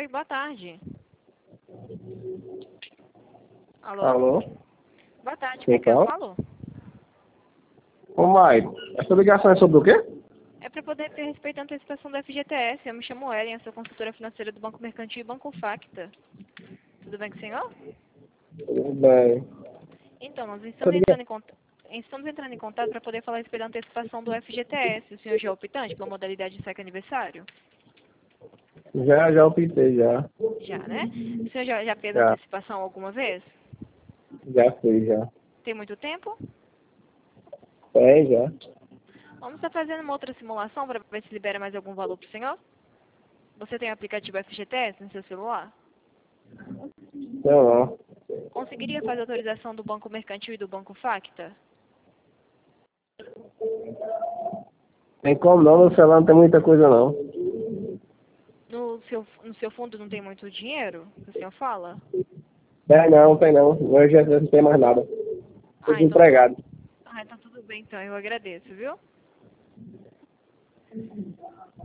Oi, boa tarde. Alô? Alô? Boa tarde, Quem quem eu fala? falo? Ô, Maio, essa ligação é sobre o quê? É para poder ter respeito à antecipação do FGTS. Eu me chamo Ellen, eu sou consultora financeira do Banco Mercantil e Banco Facta. Tudo bem com o senhor? Tudo bem. Então, nós Essa ligação estamos entrando em contato para poder falar a respeito da antecipação do FGTS. O senhor já é optante pela modalidade de saque aniversário? já optei, já. Já, né? O senhor já fez Já, antecipação alguma vez? já fui, já. Tem muito tempo? É, já. Vamos estar fazendo uma outra simulação para ver se libera mais algum valor para o senhor? Você tem o aplicativo FGTS no seu celular? Não, não. Conseguiria fazer a autorização do Banco Mercantil e do Banco Facta? Tem como não, no celular não tem muita coisa não. No seu fundo não tem muito dinheiro, que o senhor fala? Tem não. Hoje já não tem mais nada. Tô Ah, então, desempregado. então tudo bem, então eu agradeço, viu?